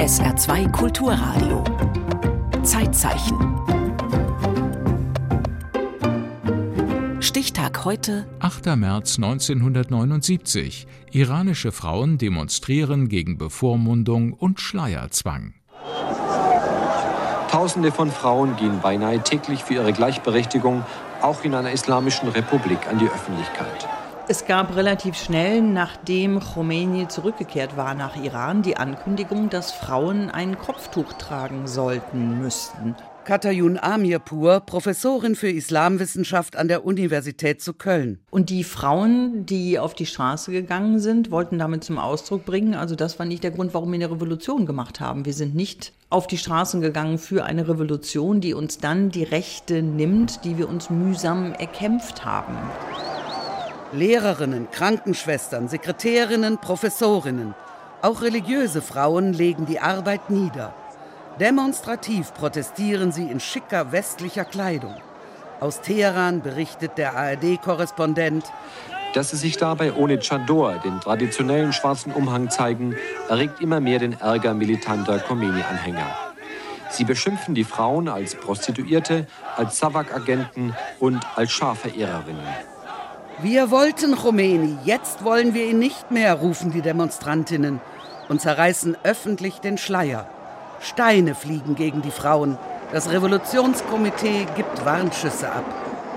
SR2 Kulturradio. Zeitzeichen. Stichtag heute, 8. März 1979. Iranische Frauen demonstrieren gegen Bevormundung und Schleierzwang. Tausende von Frauen gehen beinahe täglich für ihre Gleichberechtigung, auch in einer islamischen Republik, an die Öffentlichkeit. Es gab relativ schnell, nachdem Khomeini zurückgekehrt war nach Iran, die Ankündigung, dass Frauen ein Kopftuch tragen sollten müssten. Katayun Amirpur, Professorin für Islamwissenschaft an der Universität zu Köln. Und die Frauen, die auf die Straße gegangen sind, wollten damit zum Ausdruck bringen, also das war nicht der Grund, warum wir eine Revolution gemacht haben. Wir sind nicht auf die Straßen gegangen für eine Revolution, die uns dann die Rechte nimmt, die wir uns mühsam erkämpft haben. Lehrerinnen, Krankenschwestern, Sekretärinnen, Professorinnen. Auch religiöse Frauen legen die Arbeit nieder. Demonstrativ protestieren sie in schicker westlicher Kleidung. Aus Teheran berichtet der ARD-Korrespondent. Dass sie sich dabei ohne Chador, den traditionellen schwarzen Umhang, zeigen, erregt immer mehr den Ärger militanter Khomeini-Anhänger. Sie beschimpfen die Frauen als Prostituierte, als Savak-Agenten und als Schah-Verehrerinnen. Wir wollten Khomeini, jetzt wollen wir ihn nicht mehr, rufen die Demonstrantinnen und zerreißen öffentlich den Schleier. Steine fliegen gegen die Frauen. Das Revolutionskomitee gibt Warnschüsse ab.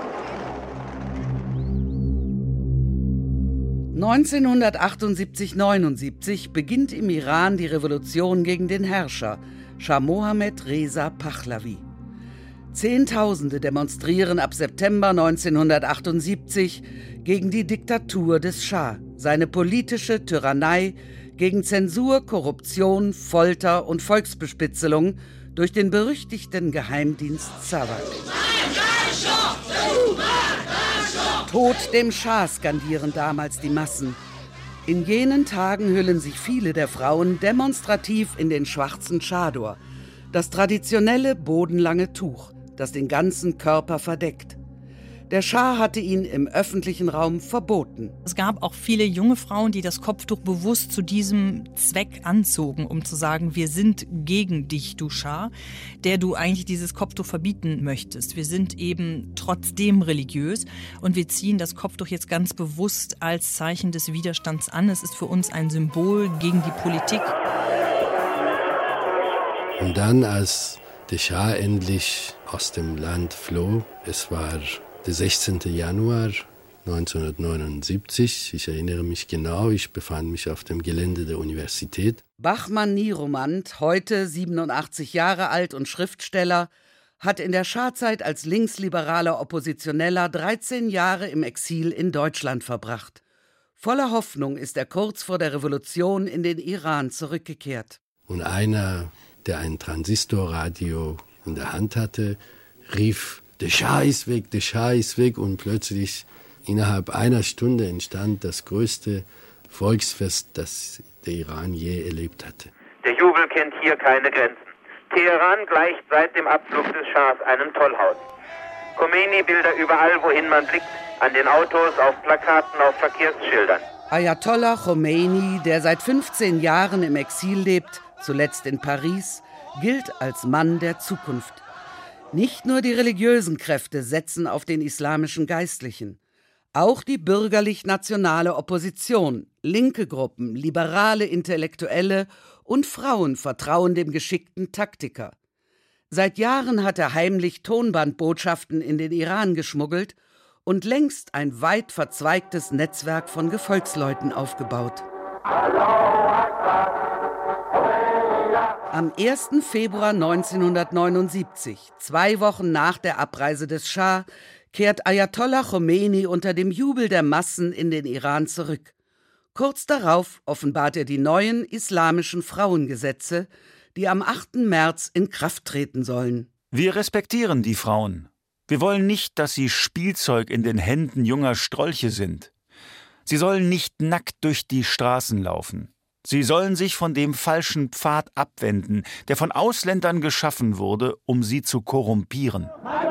1978/79 beginnt im Iran die Revolution gegen den Herrscher, Schah Mohammad Reza Pahlavi. Zehntausende demonstrieren ab September 1978 gegen die Diktatur des Schah, seine politische Tyrannei, gegen Zensur, Korruption, Folter und Volksbespitzelung durch den berüchtigten Geheimdienst Savak. Tod dem Schah skandieren damals die Massen. In jenen Tagen hüllen sich viele der Frauen demonstrativ in den schwarzen Chador, das traditionelle bodenlange Tuch, das den ganzen Körper verdeckt. Der Schah hatte ihn im öffentlichen Raum verboten. Es gab auch viele junge Frauen, die das Kopftuch bewusst zu diesem Zweck anzogen, um zu sagen, wir sind gegen dich, du Schah, der du eigentlich dieses Kopftuch verbieten möchtest. Wir sind eben trotzdem religiös und wir ziehen das Kopftuch jetzt ganz bewusst als Zeichen des Widerstands an. Es ist für uns ein Symbol gegen die Politik. Und dann, als der Schah endlich aus dem Land floh, es war der 16. Januar 1979, ich erinnere mich genau, ich befand mich auf dem Gelände der Universität. Bahman Niromand, heute 87 Jahre alt und Schriftsteller, hat in der Schahzeit als linksliberaler Oppositioneller 13 Jahre im Exil in Deutschland verbracht. Voller Hoffnung ist er kurz vor der Revolution in den Iran zurückgekehrt. Und einer, der ein Transistorradio in der Hand hatte, rief: Der Schah ist weg, der Schah ist weg. Und plötzlich, innerhalb einer Stunde, entstand das größte Volksfest, das der Iran je erlebt hatte. Der Jubel kennt hier keine Grenzen. Teheran gleicht seit dem Abflug des Schahs einem Tollhaus. Khomeini-Bilder überall, wohin man blickt, an den Autos, auf Plakaten, auf Verkehrsschildern. Ayatollah Khomeini, der seit 15 Jahren im Exil lebt, zuletzt in Paris, gilt als Mann der Zukunft. Nicht nur die religiösen Kräfte setzen auf den islamischen Geistlichen. Auch die bürgerlich-nationale Opposition, linke Gruppen, liberale Intellektuelle und Frauen vertrauen dem geschickten Taktiker. Seit Jahren hat er heimlich Tonbandbotschaften in den Iran geschmuggelt und längst ein weit verzweigtes Netzwerk von Gefolgsleuten aufgebaut. Am 1. Februar 1979, 2 Wochen nach der Abreise des Schah, kehrt Ayatollah Khomeini unter dem Jubel der Massen in den Iran zurück. Kurz darauf offenbart er die neuen islamischen Frauengesetze, die am 8. März in Kraft treten sollen. Wir respektieren die Frauen. Wir wollen nicht, dass sie Spielzeug in den Händen junger Strolche sind. Sie sollen nicht nackt durch die Straßen laufen. Sie sollen sich von dem falschen Pfad abwenden, der von Ausländern geschaffen wurde, um sie zu korrumpieren.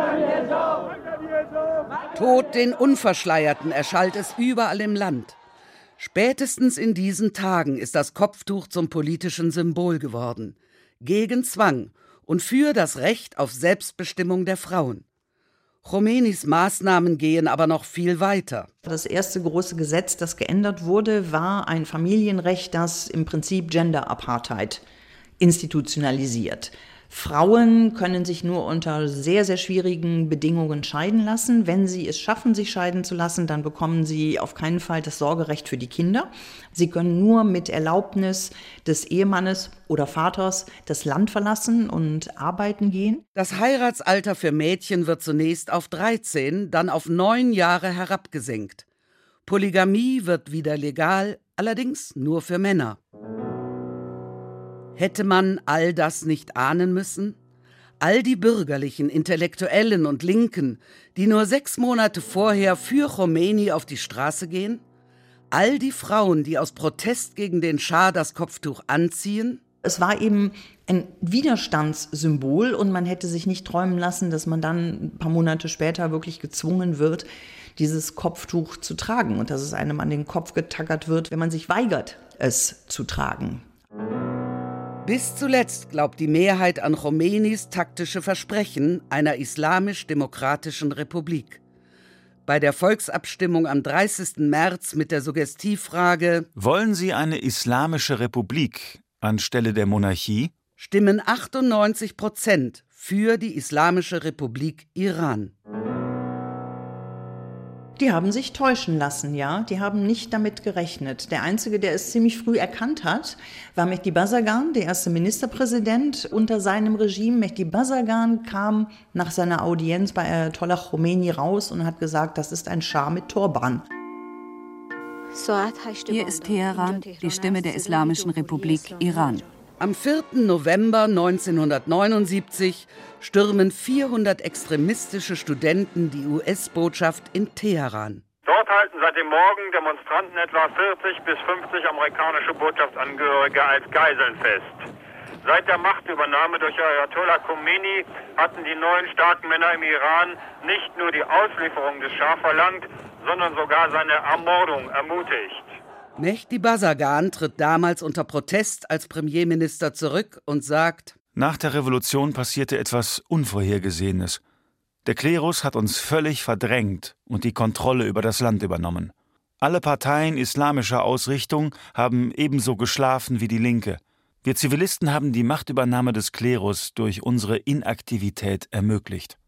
Tod den Unverschleierten, erschallt es überall im Land. Spätestens in diesen Tagen ist das Kopftuch zum politischen Symbol geworden. gegen Zwang und für das Recht auf Selbstbestimmung der Frauen. Khomeinis Maßnahmen gehen aber noch viel weiter. Das erste große Gesetz, das geändert wurde, war ein Familienrecht, das im Prinzip Gender Apartheid institutionalisiert. Frauen können sich nur unter sehr, sehr schwierigen Bedingungen scheiden lassen. Wenn sie es schaffen, sich scheiden zu lassen, dann bekommen sie auf keinen Fall das Sorgerecht für die Kinder. Sie können nur mit Erlaubnis des Ehemannes oder Vaters das Land verlassen und arbeiten gehen. Das Heiratsalter für Mädchen wird zunächst auf 13, dann auf 9 Jahre herabgesenkt. Polygamie wird wieder legal, allerdings nur für Männer. Hätte man all das nicht ahnen müssen? All die bürgerlichen, Intellektuellen und Linken, die nur 6 Monate vorher für Khomeini auf die Straße gehen? All die Frauen, die aus Protest gegen den Schah das Kopftuch anziehen? Es war eben ein Widerstandssymbol und man hätte sich nicht träumen lassen, dass man dann ein paar Monate später wirklich gezwungen wird, dieses Kopftuch zu tragen und dass es einem an den Kopf getackert wird, wenn man sich weigert, es zu tragen. Bis zuletzt glaubt die Mehrheit an Khomeinis taktische Versprechen einer islamisch-demokratischen Republik. Bei der Volksabstimmung am 30. März mit der Suggestivfrage »Wollen Sie eine islamische Republik anstelle der Monarchie?« stimmen 98% für die Islamische Republik Iran. Die haben sich täuschen lassen, ja. Die haben nicht damit gerechnet. Der Einzige, der es ziemlich früh erkannt hat, war Mehdi Bazargan, der erste Ministerpräsident unter seinem Regime. Mehdi Bazargan kam nach seiner Audienz bei Ayatollah Khomeini raus und hat gesagt, das ist ein Schah mit Turban. Hier ist Teheran, die Stimme der Islamischen Republik Iran. Am 4. November 1979 stürmen 400 extremistische Studenten die US-Botschaft in Teheran. Dort halten seit dem Morgen Demonstranten etwa 40 bis 50 amerikanische Botschaftsangehörige als Geiseln fest. Seit der Machtübernahme durch Ayatollah Khomeini hatten die 9 starken Männer im Iran nicht nur die Auslieferung des Schah verlangt, sondern sogar seine Ermordung ermutigt. Mehdi Bazargan tritt damals unter Protest als Premierminister zurück und sagt: Nach der Revolution passierte etwas Unvorhergesehenes. Der Klerus hat uns völlig verdrängt und die Kontrolle über das Land übernommen. Alle Parteien islamischer Ausrichtung haben ebenso geschlafen wie die Linke. Wir Zivilisten haben die Machtübernahme des Klerus durch unsere Inaktivität ermöglicht.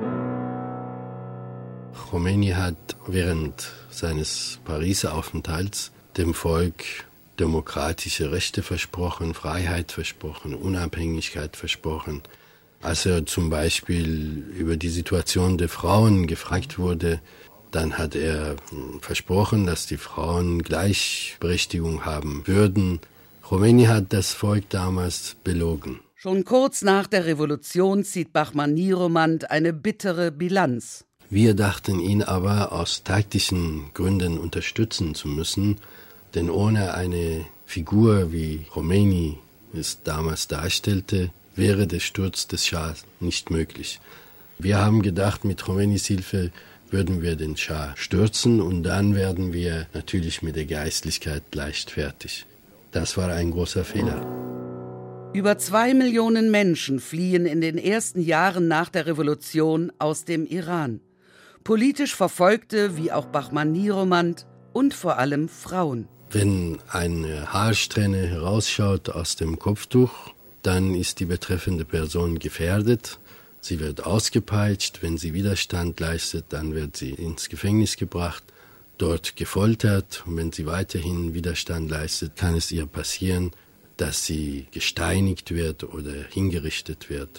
Khomeini hat während seines Pariser Aufenthalts dem Volk demokratische Rechte versprochen, Freiheit versprochen, Unabhängigkeit versprochen. Als er zum Beispiel über die Situation der Frauen gefragt wurde, dann hat er versprochen, dass die Frauen Gleichberechtigung haben würden. Khomeini hat das Volk damals belogen. Schon kurz nach der Revolution zieht Bahman-Niromand eine bittere Bilanz. Wir dachten, ihn aber aus taktischen Gründen unterstützen zu müssen, denn ohne eine Figur wie Khomeini es damals darstellte, wäre der Sturz des Schah nicht möglich. Wir haben gedacht, mit Khomeinis Hilfe würden wir den Schah stürzen und dann werden wir natürlich mit der Geistlichkeit leicht fertig. Das war ein großer Fehler. Über 2 Millionen Menschen fliehen in den ersten Jahren nach der Revolution aus dem Iran. Politisch Verfolgte wie auch Bahman-Niromand und vor allem Frauen. Wenn eine Haarsträhne herausschaut aus dem Kopftuch, dann ist die betreffende Person gefährdet. Sie wird ausgepeitscht. Wenn sie Widerstand leistet, dann wird sie ins Gefängnis gebracht, dort gefoltert. Und wenn sie weiterhin Widerstand leistet, kann es ihr passieren, dass sie gesteinigt wird oder hingerichtet wird.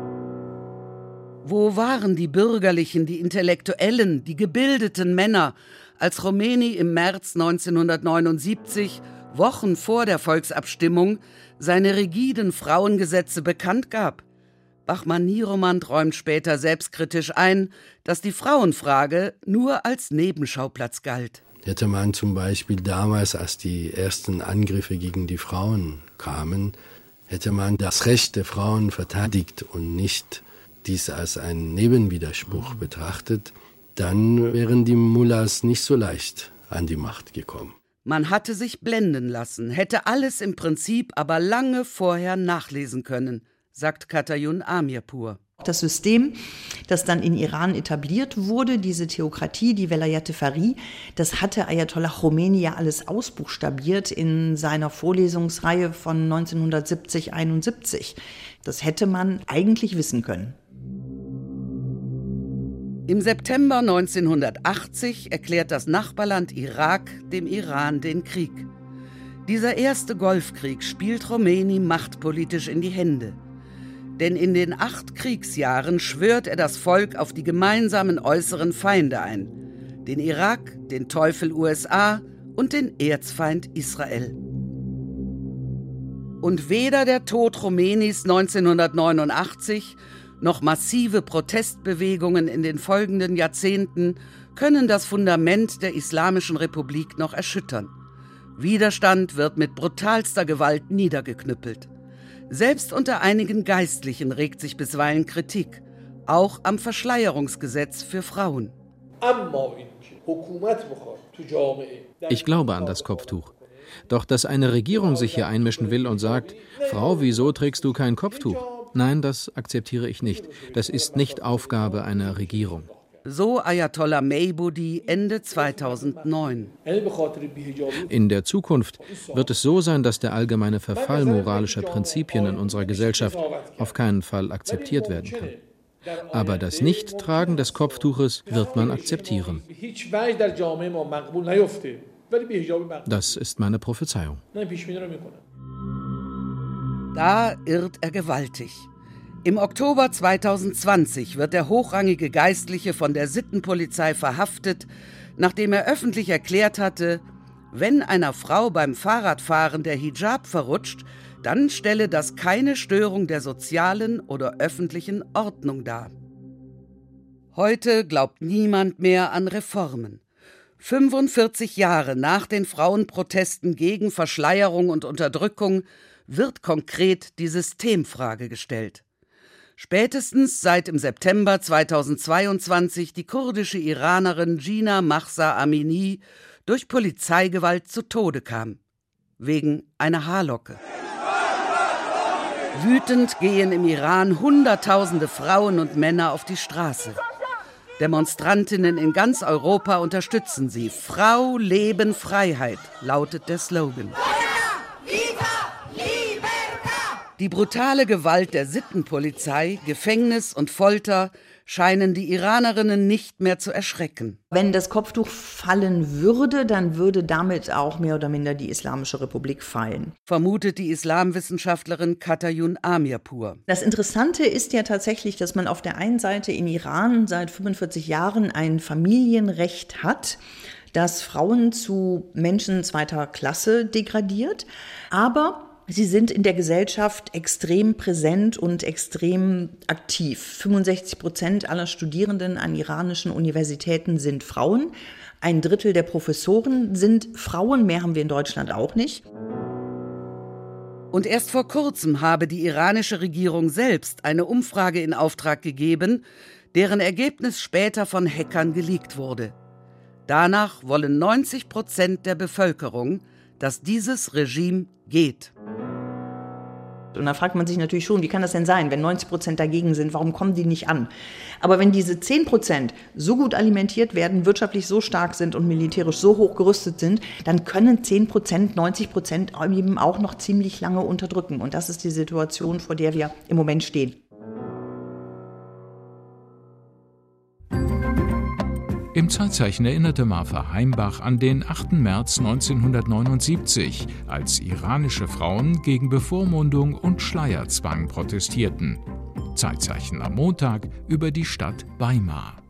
Wo waren die Bürgerlichen, die Intellektuellen, die gebildeten Männer, als Khomeini im März 1979, Wochen vor der Volksabstimmung, seine rigiden Frauengesetze bekannt gab? Bahman-Niromand räumt später selbstkritisch ein, dass die Frauenfrage nur als Nebenschauplatz galt. Hätte man zum Beispiel damals, als die ersten Angriffe gegen die Frauen kamen, hätte man das Recht der Frauen verteidigt und nicht dies als einen Nebenwiderspruch betrachtet, dann wären die Mullahs nicht so leicht an die Macht gekommen. Man hatte sich blenden lassen, hätte alles im Prinzip aber lange vorher nachlesen können, sagt Katayun Amirpour. Das System, das dann in Iran etabliert wurde, diese Theokratie, die Velayat-e-Faqih, das hatte Ayatollah Khomeini ja alles ausbuchstabiert in seiner Vorlesungsreihe von 1970-71. Das hätte man eigentlich wissen können. Im September 1980 erklärt das Nachbarland Irak dem Iran den Krieg. Dieser erste Golfkrieg spielt Khomeini machtpolitisch in die Hände. Denn in den 8 Kriegsjahren schwört er das Volk auf die gemeinsamen äußeren Feinde ein: den Irak, den Teufel USA und den Erzfeind Israel. Und weder der Tod Khomeinis 1989 noch massive Protestbewegungen in den folgenden Jahrzehnten können das Fundament der Islamischen Republik noch erschüttern. Widerstand wird mit brutalster Gewalt niedergeknüppelt. Selbst unter einigen Geistlichen regt sich bisweilen Kritik, auch am Verschleierungsgesetz für Frauen. Ich glaube an das Kopftuch. Doch dass eine Regierung sich hier einmischen will und sagt, Frau, wieso trägst du kein Kopftuch? Nein, das akzeptiere ich nicht. Das ist nicht Aufgabe einer Regierung. So Ayatollah Meibudi Ende 2009. In der Zukunft wird es so sein, dass der allgemeine Verfall moralischer Prinzipien in unserer Gesellschaft auf keinen Fall akzeptiert werden kann. Aber das Nichttragen des Kopftuches wird man akzeptieren. Das ist meine Prophezeiung. Da irrt er gewaltig. Im Oktober 2020 wird der hochrangige Geistliche von der Sittenpolizei verhaftet, nachdem er öffentlich erklärt hatte, wenn einer Frau beim Fahrradfahren der Hijab verrutscht, dann stelle das keine Störung der sozialen oder öffentlichen Ordnung dar. Heute glaubt niemand mehr an Reformen. 45 Jahre nach den Frauenprotesten gegen Verschleierung und Unterdrückung wird konkret die Systemfrage gestellt. Spätestens seit im September 2022 die kurdische Iranerin Jina Mahsa Amini durch Polizeigewalt zu Tode kam. Wegen einer Haarlocke. Wütend gehen im Iran Hunderttausende Frauen und Männer auf die Straße. Demonstrantinnen in ganz Europa unterstützen sie. Frau, Leben, Freiheit lautet der Slogan. Die brutale Gewalt der Sittenpolizei, Gefängnis und Folter scheinen die Iranerinnen nicht mehr zu erschrecken. Wenn das Kopftuch fallen würde, dann würde damit auch mehr oder minder die Islamische Republik fallen, vermutet die Islamwissenschaftlerin Katayun Amirpour. Das Interessante ist ja tatsächlich, dass man auf der einen Seite in Iran seit 45 Jahren ein Familienrecht hat, das Frauen zu Menschen zweiter Klasse degradiert, aber sie sind in der Gesellschaft extrem präsent und extrem aktiv. 65% aller Studierenden an iranischen Universitäten sind Frauen. 1/3 der Professoren sind Frauen. Mehr haben wir in Deutschland auch nicht. Und erst vor kurzem habe die iranische Regierung selbst eine Umfrage in Auftrag gegeben, deren Ergebnis später von Hackern geleakt wurde. Danach wollen 90% der Bevölkerung, dass dieses Regime geht. Und da fragt man sich natürlich schon, wie kann das denn sein, wenn 90% dagegen sind, warum kommen die nicht an? Aber wenn diese 10% so gut alimentiert werden, wirtschaftlich so stark sind und militärisch so hoch gerüstet sind, dann können 10%, 90% eben auch noch ziemlich lange unterdrücken. Und das ist die Situation, vor der wir im Moment stehen. Im Zeitzeichen erinnerte Marfa Heimbach an den 8. März 1979, als iranische Frauen gegen Bevormundung und Schleierzwang protestierten. Zeitzeichen am Montag über die Stadt Weimar.